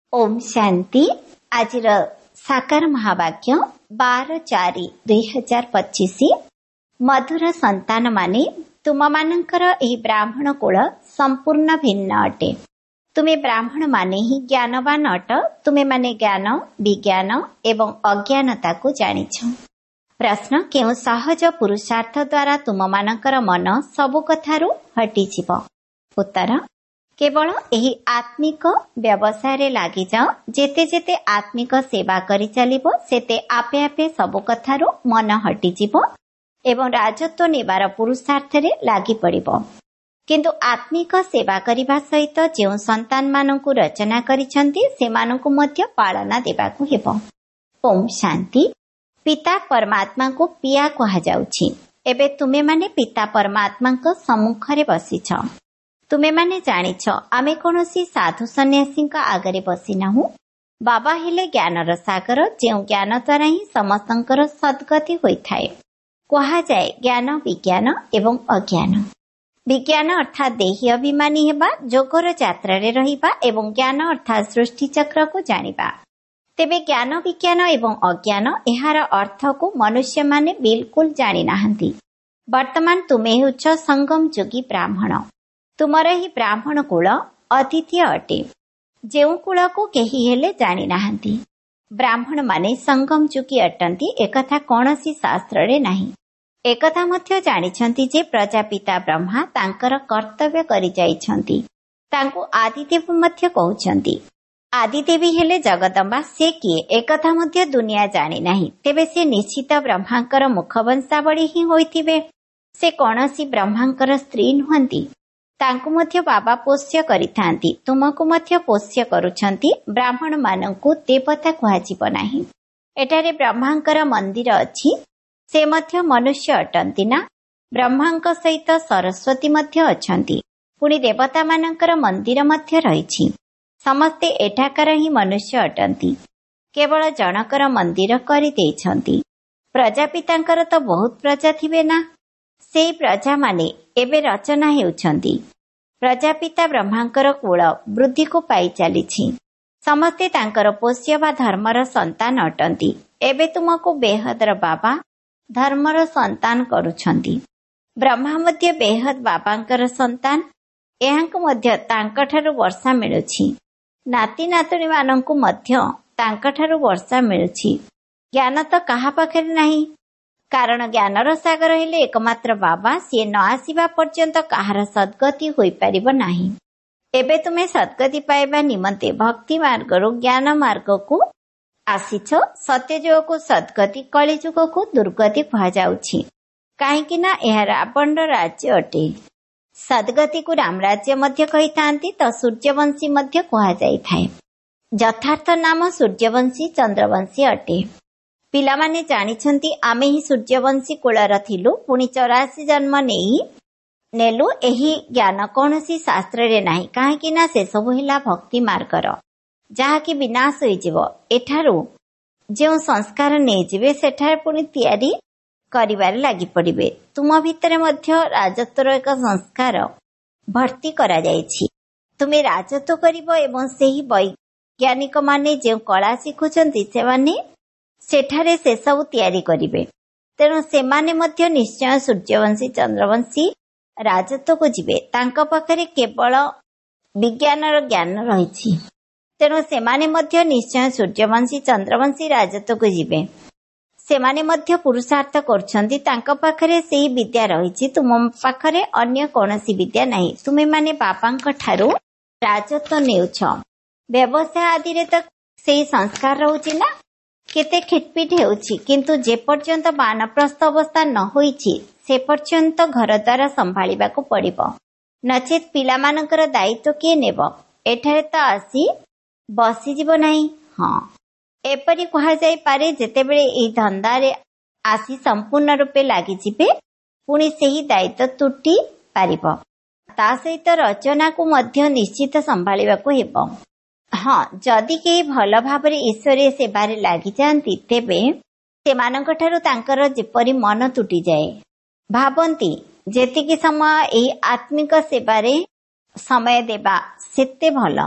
ओम शांति। आज साकार महावाक्य 12/4/2025। मधुर संतान माने तुम मानकर एही ब्राह्मण कुल संपूर्ण भिन्न अटे। तुमे ब्राह्मण माने ही ज्ञानवान अट। तुमे माने ज्ञान विज्ञान एवं अज्ञानता को जानिछ। प्रश्न, केउ सहज पुरुषार्थ द्वारा तुम मानकर मन सबु कथारु हटिजिव? उत्तर, केवल एही आत्मिक व्यवसाय लागि जाओ। जेते जेते आत्मिक सेवा करि चलिबो सेते आपे आपे सबु कथारु मन हटिजिव एवं राजत्व नेबार पुरुषार्थ रे लागि पड़िबो। किंतु आत्मिक सेवा करिबा सहित जेउ संतान मानकु रचना करिसंती सेमानकु मध्य पालना देबाकु हेबो। ओम शांति। पिता परमात्मा को पिया कहा जाउछि। एबे तुमे माने पिता परमात्मा को सम्मुख रे बसिछ। तुमे माने जानिछ आमे कोनोसी साधु सन्यासी आगरे बसी नाहु। बाबा हेले ज्ञानर सागर, जेउ ज्ञान द्वारा ही समस्तंकर सद्गति होइथाए। कहा जाए ज्ञान विज्ञान एवं अज्ञान। विज्ञान अर्थात देही अभिमानी हेबा, जोगर यात्रा रे रहिबा एवं ज्ञान अर्थात सृष्टि चक्र को जानिबा। तेबे ज्ञान विज्ञान एवं अज्ञान एहार अर्थ को मनुष्य माने बिल्कुल जानि नाहंती। वर्तमान तुमे हेउछ संगम जोगी ब्राह्मण। तुमर ही ब्राह्मण कुल अद्वितीय अटे, जेउ कुल को केही हेले जानि नाहंती। ब्राह्मण माने संगम जोगी अटंती, एकथा कौनसी शास्त्र रे नाही। एकथा मध्य जानिछंती जे प्रजापिता ब्रह्मा तांकर कर्तव्य करि जाइछंती। तांको आदिदेव मध्य कहउछंती। आदिदेवी हेले जगदम्बा, से किए एकथा मध्य दुनिया जानि नाही। तेबे से निश्चित ब्रह्मांकर मुखवंशावली ही होइथिबे। से कौनसी ब्रह्मांकर स्त्री नुहंती। तांको मध्य बाबा पोष्य करिथांती। तुमको मध्य पोष्य करुछंती। ब्राह्मण मानंकु देवता कुहाजिब नाही। एटारे ब्रह्मांकर मंदिर अछि। से मध्य मनुष्य अटंती ना। ब्रह्मांक सहित सरस्वती मध्य अछंती। पुणी देवता मानंकर मंदिर मध्य रहिछि। समस्ते एठाकर ही मनुष्य अटंती। केवल जनकर मंदिर करि देइछंती। प्रजापितांकर तो बहुत प्रजा थिबे ना। सेई प्रजा माने एबे रचना हेउछंती। प्रजापिता ब्रह्मांकर कुल वृद्धि को पाई चलिछि। समस्ते तांकर पोष्य बा धर्मर संतान अटंती। एबे तुमको बेहदर बाबा धर्मर संतान करुछंती। ब्रह्मा मध्य बेहद बाबांकर संतान। एहांक मध्य तांकठारु वर्षा मिलुछि। नाती नातुणी मानंकु मध्य तांकठारु वर्षा मिलुछि। ज्ञान तो कहा पाखरे नाही। कारण ज्ञानर सागर हेले एकमात्र बाबा। सी न आसीबा पर्यंत कहार सद्गति होई परिबो नाही। एबे तुमे सद्गति पाइबा निमंते भक्ति मार्गरु ज्ञान मार्ग को आसीछ। सत्यजुग को सद्गति, कलिजुग को दुर्गति कहा जाउछि। काहेकि ना एहा रावण राज्य अटे। सद्गति को राम राज्य मध्य कहिथांती तो सूर्यवंशी मध्य कहा जाइथाए। यथार्थ नाम सूर्यवंशी चंद्रवंशी अटे। पिलामाने जानिछंती आमे ही सूर्यवंशी कुलर थिलु। पुणी 84 जन्म नेलु। एही ज्ञान कौनसी शास्त्र रे नाही। काहेकि ना से सब हिला भक्ति मार्गर, जहाँकि विनाश होइजिव। एठारु जेउ संस्कार नेजिबे सेठार पुणी तैयारी करिबार लागि पड़िबे। तुम भितरे मध्य राजत्वर एक संस्कार भर्ती करा जाइछि। तुमे राजत्व करिबो एवं सेही वैज्ञानिक माने जेउ कला शिखुछंती सेमाने सेठारे से सब तैयारी करिबे। तेणु सेमाने मध्य निश्चय सूर्यवंशी चंद्रवंशी राजत्व को जिबे। तांका पाखरे केवल विज्ञानर ज्ञान रहिछि। तेणु सेमाने मध्य निश्चय सूर्यवंशी चंद्रवंशी राजत्व को जिबे। सेमाने मध्य पुरुषार्थ करछंती। तांका पाखरे सेही विद्या रहिछि। तुम पाखरे अन्य कोनोसी विद्या नाही। तुमे माने बापांक ठारू राजत्व नेउछ। व्यवसाय आदि रे त सेही संस्कार रहउछि ना। केते खिटपिट हेउछि, किंतु जे पर्यंत बानप्रस्थ अवस्था न होइछि से पर्यंत घर द्वारा संभाळिबा को पड़िबो। नचेत पिलामानकर दायित्व किए नेब? एठारे त आसी बसी जीव नाही। हाँ, एपरि कहा जाई पारे जेतेबेले एही धंदारे आसी संपूर्ण रूपे लागि जिबे पुणी सेही दायित्व तुटी पारिबो। ता सहित रचना को मध्य निश्चित संभाळिबा को हेबो। हाँ, जदि केही भल भाबरे ईश्वरीय सेवारे लागि जांती तेबे सेमानंकठारु तांकर जेपरि मन तुटी जाए। भाबंती जेतिकी समय एही आत्मिक सेवारे समय देबा सेते भल।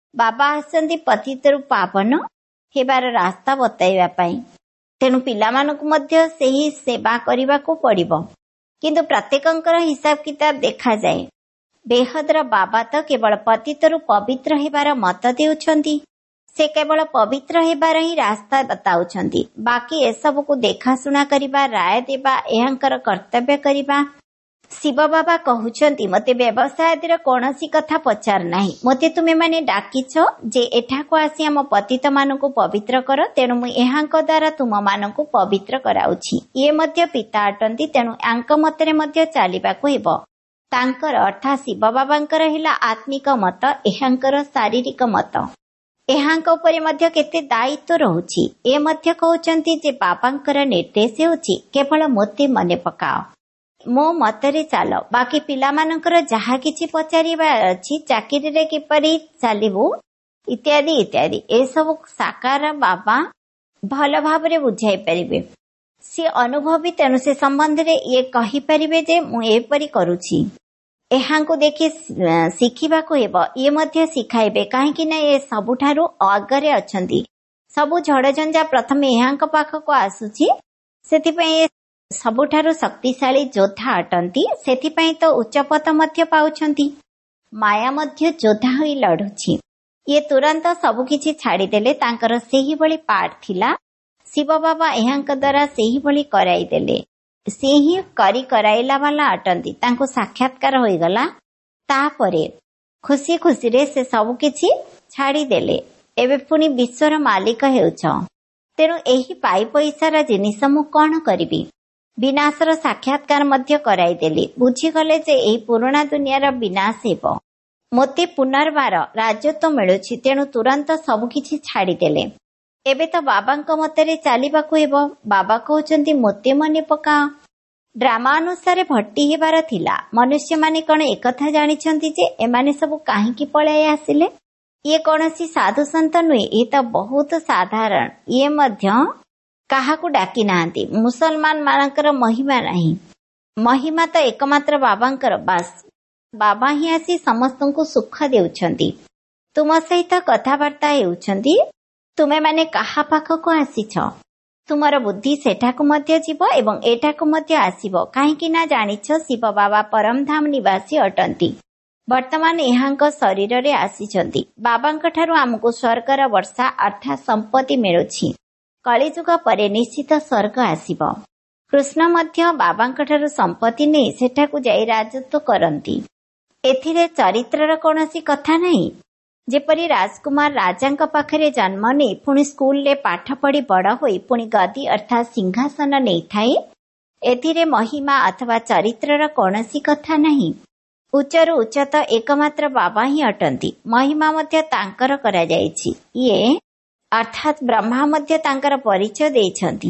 ବାବା ଆସନ୍ତି ପତିତରୁ ପାବନ ହେବାର ରାସ୍ତା ବତାଇବା ପାଇଁ। ତେଣୁ ପିଲାମାନଙ୍କୁ ମଧ୍ୟ ସେହି ସେବା କରିବାକୁ ପଡ଼ିବ। କିନ୍ତୁ ପ୍ରତ୍ୟେକଙ୍କର ହିସାବ କିତାବ ଦେଖାଯାଏ। ବେହଦର ବାବା ତ କେବଳ ପତିତରୁ ପବିତ୍ର ହେବାର ମତ ଦେଉଛନ୍ତି। ସେ କେବଳ ପବିତ୍ର ହେବାର ହିଁ ରାସ୍ତା ବତାଉଛନ୍ତି। ବାକି ଏସବୁକୁ ଦେଖାଶୁଣା କରିବା, ରାୟ ଦେବା ଏହାଙ୍କର କର୍ତ୍ତବ୍ୟ କରିବା। ଶିବ ବାବା କହୁଛନ୍ତି, ମୋତେ ବ୍ୟବସାୟ ଆଦିର କୌଣସି କଥା ପଚାର ନାହିଁ। ମୋତେ ତୁମେମାନେ ଡାକିଛ ଯେ ଏଠାକୁ ଆସି ଆମ ପତିତମାନଙ୍କୁ ପବିତ୍ର କର, ତେଣୁ ମୁଁ ଏହାଙ୍କ ଦ୍ୱାରା ତୁମମାନଙ୍କୁ ପବିତ୍ର କରାଉଛି। ଇଏ ମଧ୍ୟ ପିତା ଅଟନ୍ତି, ତେଣୁ ୟାଙ୍କ ମତରେ ମଧ୍ୟ ଚାଲିବାକୁ ହେବ। ତାଙ୍କର ଅର୍ଥାତ୍ ଶିବ ବାବାଙ୍କର ହେଲା ଆତ୍ମିକ ମତ, ଏହାଙ୍କର ଶାରୀରିକ ମତ। ଏହାଙ୍କ ଉପରେ ମଧ୍ୟ କେତେ ଦାୟିତ୍ୱ ରହୁଛି। ଏ ମଧ୍ୟ କହୁଛନ୍ତି ଯେ ବାବାଙ୍କର ନିର୍ଦ୍ଦେଶ ହେଉଛି କେବଳ ମୋତେ ମନେ ପକାଅ, ମୋ ମତରେ ଚାଲ। ବାକି ପିଲାମାନଙ୍କର ଯାହା କିଛି ପଚାରିବା ଅଛି, ଚାକିରିରେ କିପରି ଚାଲିବୁ ଇତ୍ୟାଦି ଇତ୍ୟାଦି, ଏସବୁ ସାକାର ବାବା ଭଲ ଭାବରେ ବୁଝାଇ ପାରିବେ। ସିଏ ଅନୁଭବୀ, ତେଣୁ ସେ ସମ୍ବନ୍ଧରେ ଇଏ କହିପାରିବେ ଯେ ମୁଁ ଏପରି କରୁଛି। ଏହାଙ୍କୁ ଦେଖି ଶିଖିବାକୁ ହେବ। ଇଏ ମଧ୍ୟ ଶିଖାଇବେ, କାହିଁକି ନା ଏ ସବୁଠାରୁ ଆଗରେ ଅଛନ୍ତି। ସବୁ ଝଡ଼ଝଞ୍ଜା ପ୍ରଥମେ ଏହାଙ୍କ ପାଖକୁ ଆସୁଛି। ସେଥିପାଇଁ ଏ ସବୁଠାରୁ ଶକ୍ତିଶାଳୀ ଯୋଦ୍ଧା ଅଟନ୍ତି। ସେଥିପାଇଁ ତ ଉଚ୍ଚପଦ ମଧ୍ୟ ପାଉଛନ୍ତି। ମାୟା ମଧ୍ୟ ଯୋଦ୍ଧା ହୋଇ ଲଢୁଛି। ଇଏ ତୁରନ୍ତ ସବୁକିଛି ଛାଡ଼ିଦେଲେ। ତାଙ୍କର ସେହିଭଳି ପାଠ ଥିଲା। ଶିବ ବାବା ଏହାଙ୍କ ଦ୍ୱାରା ସେହିଭଳି କରାଇଦେଲେ। ସେ ହିଁ କରି କରାଇଲା ବାଲା ଅଟନ୍ତି। ତାଙ୍କୁ ସାକ୍ଷାତକାର ହୋଇଗଲା। ତାପରେ ଖୁସି ଖୁସିରେ ସେ ସବୁକିଛି ଛାଡ଼ିଦେଲେ। ଏବେ ପୁଣି ବିଶ୍ୱର ମାଲିକ ହେଉଛ। ତେଣୁ ଏହି ପାଇ ପଇସାର ଜିନିଷ ମୁଁ କଣ କରିବି? ବିନାଶର ସାକ୍ଷାତକାର ମଧ୍ୟ କରାଇଦେଲି। ବୁଝିଗଲେ ଯେ ଏହି ପୁରୁଣା ଦୁନିଆର ବିନାଶ ହେବ। ମୋତେ ପୁନର୍ବାର ରାଜତ୍ୱ ମିଳୁଛି, ତେଣୁ ତୁରନ୍ତ ସବୁକିଛି ଛାଡ଼ିଦେଲେ। ଏବେ ତ ବାବାଙ୍କ ମତରେ ଚାଲିବାକୁ ହେବ। ବାବା କହୁଛନ୍ତି ମୋତେ ମନେ ପକାଅ। ଡ୍ରାମା ଅନୁସାରେ ଭର୍ତ୍ତି ହେବାର ଥିଲା। ମନୁଷ୍ୟମାନେ କଣ ଏକଥା ଜାଣିଛନ୍ତି ଯେ ଏମାନେ ସବୁ କାହିଁକି ପଳାଇ ଆସିଲେ? ଇଏ କୌଣସି ସାଧୁସନ୍ଥ ନୁହେଁ, ଇଏ ତ ବହୁତ ସାଧାରଣ। ଇଏ ମଧ୍ୟ କାହାକୁ ଡାକି ନାହାନ୍ତି। ମୁସଲମାନ ମାନଙ୍କର ମହିମା ନାହିଁ। ମହିମା ତ ଏକମାତ୍ର ବାବାଙ୍କର। ବାସ୍ ବାବା ହିଁ ଆସି ସମସ୍ତଙ୍କୁ ସୁଖ ଦେଉଛନ୍ତି। ତୁମ ସହିତ କଥାବାର୍ତ୍ତା ହେଉଛନ୍ତି। ତୁମେମାନେ କାହା ପାଖକୁ ଆସିଛ? ତୁମର ବୁଦ୍ଧି ସେଠାକୁ ମଧ୍ୟ ଯିବ ଏବଂ ଏଠାକୁ ମଧ୍ୟ ଆସିବ। କାହିଁକି ନା ଜାଣିଛ ଶିବ ବାବା ପରମଧାମ ନିବାସୀ ଅଟନ୍ତି। ବର୍ତ୍ତମାନ ଏହାଙ୍କ ଶରୀରରେ ଆସିଛନ୍ତି। ବାବାଙ୍କ ଠାରୁ ଆମକୁ ସ୍ୱର୍ଗର ବର୍ଷା ଅର୍ଥାତ୍ ସମ୍ପତ୍ତି ମିଳୁଛି। କଳିଯୁଗ ପରେ ନିଶ୍ଚିତ ସ୍ୱର୍ଗ ଆସିବ। କୃଷ୍ଣ ମଧ୍ୟ ବାବାଙ୍କ ଠାରୁ ସମ୍ପତ୍ତି ନେଇ ସେଠାକୁ ଯାଇ ରାଜତ୍ୱ କରନ୍ତି। ଏଥିରେ ଚରିତ୍ରର କୌଣସି କଥା ନାହିଁ। ଯେପରି ରାଜକୁମାର ରାଜାଙ୍କ ପାଖରେ ଜନ୍ମ ନେଇ ପୁଣି ସ୍କୁଲରେ ପାଠ ପଢି ବଡ଼ ହୋଇ ପୁଣି ଗଦି ଅର୍ଥାତ୍ ସିଂହାସନ ନେଇଥାଏ, ଏଥିରେ ମହିମା ଅଥବା ଚରିତ୍ରର କୌଣସି କଥା ନାହିଁ। ଉଚ୍ଚରୁ ଉଚ୍ଚତ ଏକମାତ୍ର ବାବା ହିଁ ଅଟନ୍ତି। ମହିମା ମଧ୍ୟ ତାଙ୍କର କରାଯାଇଛି। ଇଏ ଅର୍ଥାତ୍ ବ୍ରହ୍ମା ମଧ୍ୟ ତାଙ୍କର ପରିଚୟ ଦେଇଛନ୍ତି।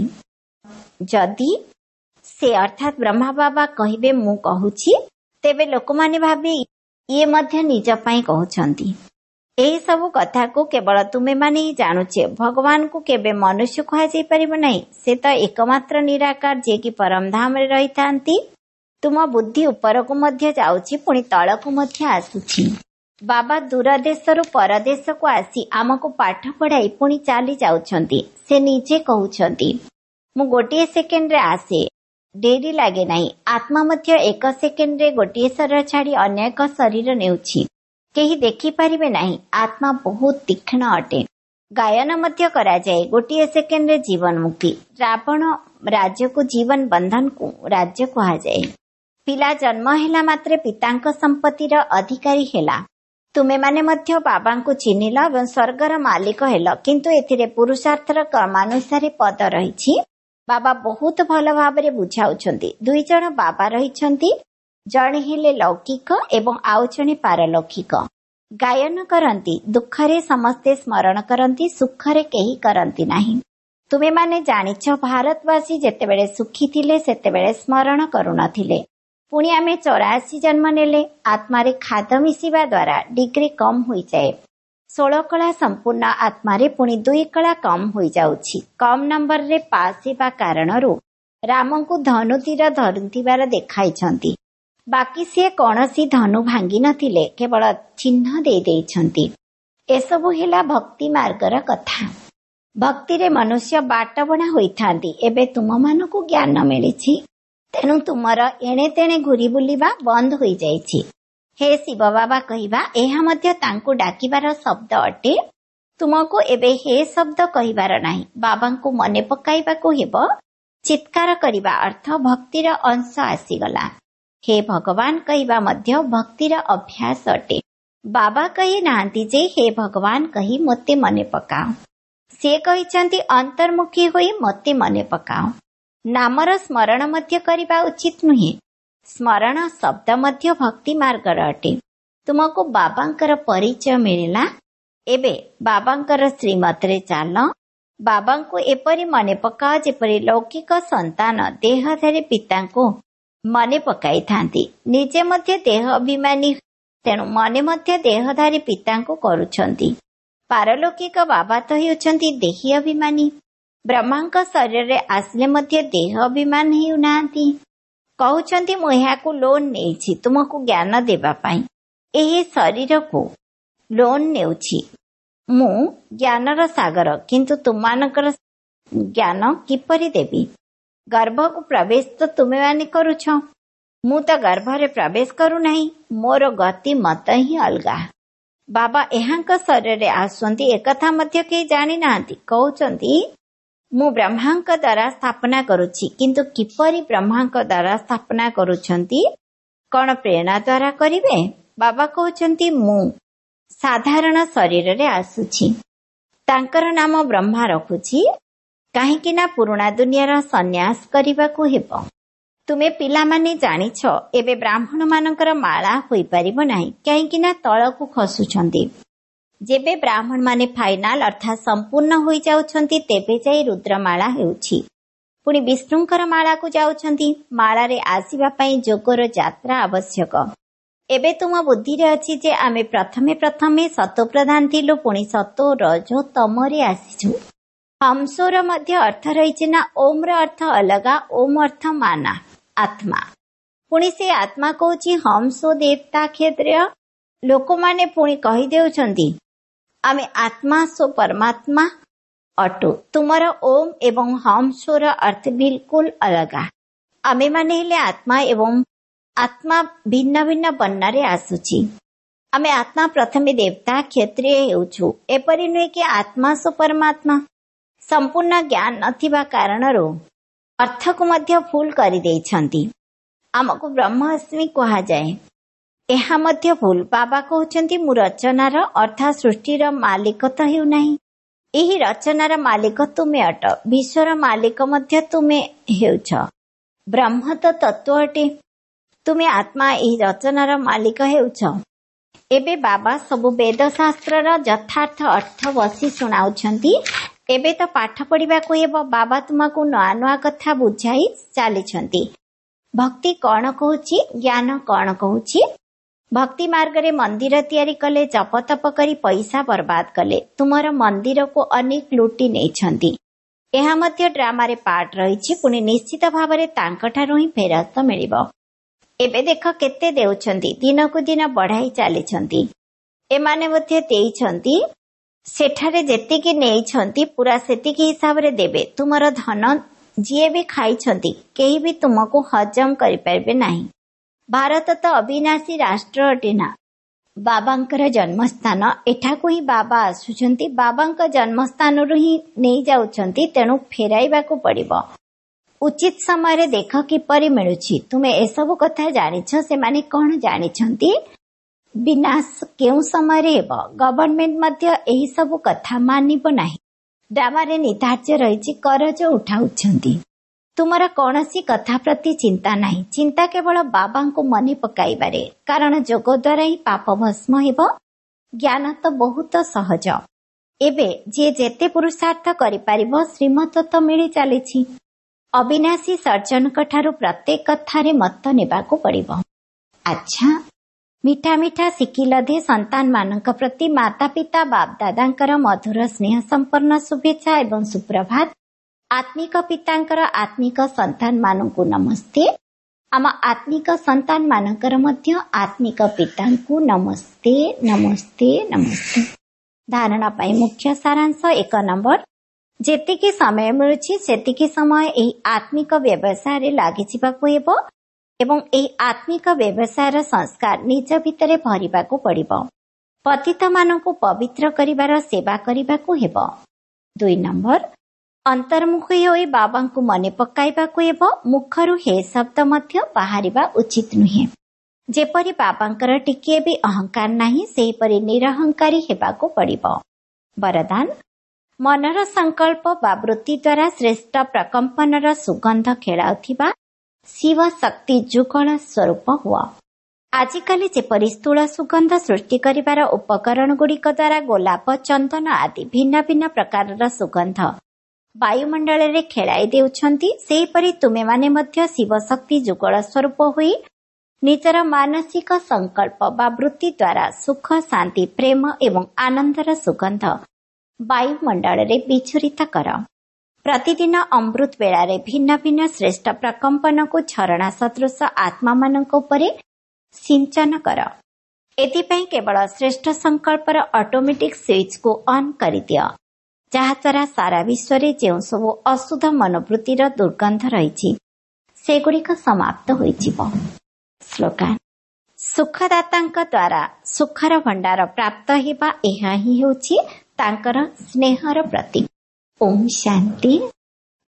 ଯଦି ସେ ଅର୍ଥାତ୍ ବ୍ରହ୍ମା ବାବା କହିବେ ମୁଁ କହୁଛି, ତେବେ ଲୋକମାନେ ଭାବେ ଇଏ ମଧ୍ୟ ନିଜ ପାଇଁ କହୁଛନ୍ତି। ଏହି ସବୁ କଥାକୁ କେବଳ ତୁମେମାନେ ହିଁ ଜାଣୁଛେ। ଭଗବାନଙ୍କୁ କେବେ ମନୁଷ୍ୟ କୁହାଯାଇ ପାରିବ ନାହିଁ। ସେ ତ ଏକମାତ୍ର ନିରାକାର, ଯିଏକି ପରମଧାମରେ ରହିଥାନ୍ତି। ତୁମ ବୁଦ୍ଧି ଉପରକୁ ମଧ୍ୟ ଯାଉଛି, ପୁଣି ତଳକୁ ମଧ୍ୟ ଆସୁଛି। ବାବା ଦୂର ଦେଶରୁ ପରଦେଶକୁ ଆସି ଆମକୁ ପାଠ ପଢାଇ ପୁଣି ଚାଲି ଯାଉଛନ୍ତି। ସେ ନିଜେ କହୁଛନ୍ତି, ମୁଁ ଗୋଟିଏ ସେକେଣ୍ଡରେ ଆସେ, ଡେରି ଲାଗେ ନାହିଁ। ଆତ୍ମା ମଧ୍ୟ ଏକ ସେକେଣ୍ଡରେ ଗୋଟିଏ ଶରୀର ଛାଡ଼ି ଅନ୍ୟ ଏକ ଶରୀର ନେଉଛି। କେହି ଦେଖିପାରିବେ ନାହିଁ। ଆତ୍ମା ବହୁତ ତୀକ୍ଷ୍ଣ ଅଟେ। ଗାୟନ ମଧ୍ୟ କରାଯାଏ। ଗୋଟିଏ ସେକେଣ୍ଡରେ ଜୀବନ ମୁକ୍ତି। ରାବଣ ରାଜ୍ୟକୁ ଜୀବନ ବନ୍ଧନକୁ ରାଜ୍ୟ କୁହାଯାଏ। ପିଲା ଜନ୍ମ ହେଲା ମାତ୍ରେ ପିତାଙ୍କ ସମ୍ପତ୍ତିର ଅଧିକାରୀ ହେଲା। ତୁମେମାନେ ମଧ୍ୟ ବାବାଙ୍କୁ ଚିହ୍ନିଲ ଏବଂ ସ୍ୱର୍ଗର ମାଲିକ ହେଲ। କିନ୍ତୁ ଏଥିରେ ପୁରୁଷାର୍ଥର କ୍ରମାନୁସାରେ ପଦ ରହିଛି। ବାବା ବହୁତ ଭଲ ଭାବରେ ବୁଝାଉଛନ୍ତି। ଦୁଇ ଜଣ ବାବା ରହିଛନ୍ତି। ଜଣେ ହେଲେ ଲୌକିକ ଏବଂ ଆଉ ଜଣେ ପାରଲୌକିକ। ଗାୟନ କରନ୍ତି। ଦୁଃଖରେ ସମସ୍ତେ ସ୍ମରଣ କରନ୍ତି, ସୁଖରେ କେହି କରନ୍ତି ନାହିଁ। ତୁମେମାନେ ଜାଣିଛ ଭାରତବାସୀ ଯେତେବେଳେ ସୁଖୀ ଥିଲେ ସେତେବେଳେ ସ୍ମରଣ କରୁନଥିଲେ। ପୁଣି ଆମେ 84 ଜନ୍ମ ନେଲେ। ଆତ୍ମାରେ ଖାଦ ମିଶିବା ଦ୍ୱାରା ଡିଗ୍ରୀ କମ୍ ହୋଇଯାଏ। 16 କଳା ସମ୍ପୂର୍ଣ୍ଣ ଆତ୍ମାରେ ପୁଣି 2 କଳା କମ୍ ହୋଇଯାଉଛି। କମ୍ ନମ୍ବରରେ ପାସ୍ ହେବା କାରଣରୁ ରାମଙ୍କୁ ଧନୁ ତୀର ଧରୁଥିବାର ଦେଖାଇଛନ୍ତି। ବାକି ସିଏ କୌଣସି ଧନୁ ଭାଙ୍ଗି ନଥିଲେ, କେବଳ ଚିହ୍ନ ଦେଇଛନ୍ତି। एसबु हेला भक्ति मार्गर कथा। भक्ति मनुष्य बाटबणा होइथांती। एबे तुम मानकु ज्ञान मिलिछि, तेणु तुमर एणे तेणे घुरी बुलिबा बंद होई जाइछि। हे शिव बाबा कहिबा एहा मध्य तांकु डाकिबार शब्द अटे। तुमको एबे हे शब्द कहिबार नाही, बाबांकु मने पकाइबाकु हेबो। चित्कार करिबा अर्थ भक्तिर अंश आसीगला। हे भगवान कहिबा मध्य भक्तिर अभ्यास अटे। बाबा कहि नांती जे हे भगवान कहि मोते मने पकाओ। से कहिचंती अंतर्मुखी होई मोते मने पकाओ। नामर स्मरण मध्य करिबा उचित नुहे। स्मरण शब्द मध्य भक्ति मार्गर अटे। तुमको बाबांकर परिचय मिलिला। एबे बाबांकर श्रीमत रे चाल। बाबांको एपरि मने पकाओ जेपरि लौकिक संतान देहधारी पितांको मने पकाई थांती। निजे मध्य देह अभिमानी, तेणु मने मध्य देहधारी पितांको करूछंती। पारलौकिक बाबा तो हेउछंती देही अभिमानी। ब्रह्मांक शरीर रे आसले मध्य देह अभिमान हेउनांती। कहउछंती मु एहाकु लोन नेछि तुमको ज्ञान देबा पई। एही शरीर को लोन नेउछि मु ज्ञानर सागर, किंतु तुमानकर ज्ञान किपरि देबी? गर्भ को प्रवेश तो तुमे माने करूछ, मु तो गर्भ रे प्रवेश करू नाही। मोर गति मत ही अलगा। बाबा एहांक शरीर रे आसुंती एकथा मध्य के जानि नांती। कहउचंती मु ब्रह्मांक द्वारा स्थापना करूछि, किंतु किपरि ब्रह्मांक द्वारा स्थापना करूछंती? कौन प्रेरणा द्वारा करिवे? बाबा कहउचंती मु साधारण शरीर रे आसुछि। तांकर नाम ब्रह्मा रखुछि, काहेकि ना पुराणा दुनियार सन्यास करिबाकू हेबो। तुमे पिला माने जानिछ एबे ब्राह्मण मानकर माला होई परिबो नाही, काहेकि ना तळकू खसुछंती। जेबे ब्राह्मण माने फाइनाल अर्थात संपूर्ण होई जाउछंती तेबे जाई रुद्रमाला हेउछि। पुणी विष्णुंकर माला को जाउछंती। माला रे आसीबा पई जोगर यात्रा आवश्यक। एबे तुम बुद्धि रे अछि जे आमे प्रथमे सतो प्रधान थिलु, पुणी सतो रजो तमरे आसीछु। हंसोर मध्य अर्थ रहिछि ना। ओम र अर्थ अलगा। ओम अर्थ माना आत्मा। पुणी से आत्मा कहूछि हंसो देवता क्षेत्र। लोक माने पुणी कहि देउछंती आमे आत्मा सो परमात्मा अटु। तुमर ओम एवं हंसोर अर्थ बिल्कुल अलगा। आमे माने हेले आत्मा एवं आत्मा भिन्न भिन्न वर्णरे आसुछि। आमे आत्मा प्रथमे देवता क्षेत्रीय हेउछु। एपरि नुहे कि आत्मा सो परमात्मा। संपूर्ण ज्ञान नथिबा कारणरो अर्थ को मध्य भूल करि देइछंती। आमको ब्रह्मास्मि कहा जाए, एहा मध्य भूल। बाबा कहउछंती मु रचनार अर्थात सृष्टिर मालिक तो हेउ नाही। एही रचनार मालिक तुमे अट। विश्वर मालिक मध्य तुमे हेउछ। ब्रह्म तो तत्व अटे। तुमे आत्मा एही रचनार मालिक हेउछ। एबे बाबा सबु वेद शास्त्रर यथार्थ अर्थ बसी सुनाउछंती। एबे तो पाठ पढ़िबा को हेबो। बाबा तुमको नया नया कथा बुझाई चालिछंती। भक्ति कौन कहूछि, ज्ञान कौन कहूछि। भक्ति मार्ग रे मंदिर तैयारी कले, जप तप करी पैसा बर्बाद कले। तुमर मंदिर को अनेक लुटी नेछंती। एहा मध्य ड्रामा रे पार्ट रहिछि। पुणी निश्चित भाव रे तांकठारु ही फेरस्त मिलिबो। एबे देख केते देउछंती, दिन को दिन बढ़ाई चालिछंती। एमाने मध्य देइछंती, सेठारे जेतिकी नेइछंती पूरा सेतिकी हिसाब रे देबे। तुमर धन जिए भी खाइछंती केही भी तुमको हजम करि परबे नाही। भारत तो अविनाशी राष्ट्र अटे ना। बाबांकर जन्मस्थान एठाकु ही बाबा आसुछंती। बाबांक जन्मस्थान रु ही नहीं जाउछंती, तेणु फेराइबाकू पड़िबो। उचित समय रे देख किपरि मिलुछि। तुमे एसबु कथा जानिछ, सेमाने कोन जानिछंती। विनाश केउ समय रे हेबो। गवर्नमेंट मध्य एही सबु कथा मानिबो नाही। ड्रामारे निधार्य रहिछि, करज उठाउछंती। तुमर कौनसी कथा प्रति चिंता नाही। चिंता केवल बाबांको मने पकाइबारे, कारण जोग द्वारा ही पाप भस्म हेबो। ज्ञान तो बहुत सहज। एबे जे जेते पुरुषार्थ करि पारिबो श्रीमत तो मिली चालिछि। अविनाशी सर्जनक ठारू प्रत्येक कथारे मत नेबाकू पड़िबो। अच्छा, मिठा मिठा शिखिल दे संतान मानक प्रति माता पिता बाप दादांकर मधुर स्नेह संपन्न शुभेच्छा एवं सुप्रभात। आत्मिक पितांकर आत्मिक संतान मानकू नमस्ते। आम आत्मिक संतान मानकर मध्य आत्मिक पितांकू नमस्ते नमस्ते नमस्ते। धारणा ପାଇଁ मुख्य सारांश 1 नंबर, जेतिकी समय मिलुछि सेतिकी समय एही आत्मिक व्यवसाय रे लागि जिबाकू हेबो एवं एही आत्मिक व्यवसायर संस्कार निज भितरे भरिबाकू पड़िबो। पतित मानकू पवित्र करिवार सेवा करिबाकू हेबो। 2 नंबर, अंतर्मुखी होई बाबांकू मने पकाइबाकू हेबो। मुखरू हे शब्द मध्य बाहरिबा उचित नुहे। जेपरि बाबांकर टिकिए भी अहंकार नाही सेहीपरि निरहंकारी हेबाकू पड़िबो। वरदान, मनर संकल्प बा वृत्ति द्वारा श्रेष्ठ प्रकंपनर सुगंध खेलाउथिबा शिव शक्ति जुगल स्वरूप हुआ। आजिकाली जेपरि स्थूल सुगंध सृष्टि करिवार उपकरण गुड़िक द्वारा गोलाप, चंदन आदि भिन्न भिन्न प्रकारर सुगंध वायुमंडल रे खेलाई देउछंती, सेहीपरि तुमे माने मध्य शिव शक्ति जुगल स्वरूप हुई निजर मानसिक संकल्प बा वृत्ति द्वारा सुख, शांति, प्रेम एवं आनंदर सुगंध वायुमंडल रे विचुरित कर। प्रतिदिन अमृत बेलारे भिन्न भिन्न श्रेष्ठ प्रकंपन को झरणा सदृश आत्मा मानक उपरे सिंचन कर। एथिपाई केवल श्रेष्ठ संकल्पर ऑटोमेटिक स्विच को ऑन करि दियो, जहाद्वारा सारा विश्व रे जेउ सबु अशुद्ध मनोवृत्तिर दुर्गंध रहिछि सेगुड़िक समाप्त होइजिबो। स्लोगान, सुखदातांक द्वारा सुखर भंडार प्राप्त हेबा एहा ही होछि तांकर स्नेहर प्रतीक। ओम शांति।